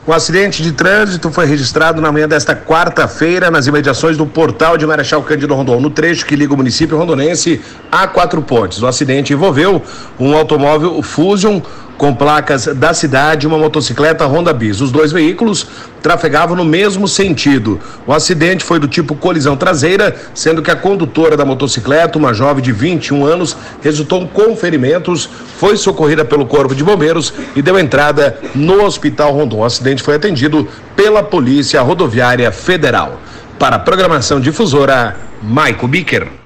Um acidente de trânsito foi registrado na manhã desta quarta-feira nas imediações do portal de Marechal Cândido Rondon, no trecho que liga o município rondonense a Quatro Pontes. O acidente envolveu um automóvel Fusion com placas da cidade e uma motocicleta Honda Bis. Os dois veículos trafegavam no mesmo sentido. O acidente foi do tipo colisão traseira, sendo que a condutora da motocicleta, uma jovem de 21 anos, resultou com ferimentos, foi socorrida pelo Corpo de Bombeiros e deu entrada no Hospital Rondon. O acidente foi atendido pela Polícia Rodoviária Federal. Para a programação difusora, Maico Bicker.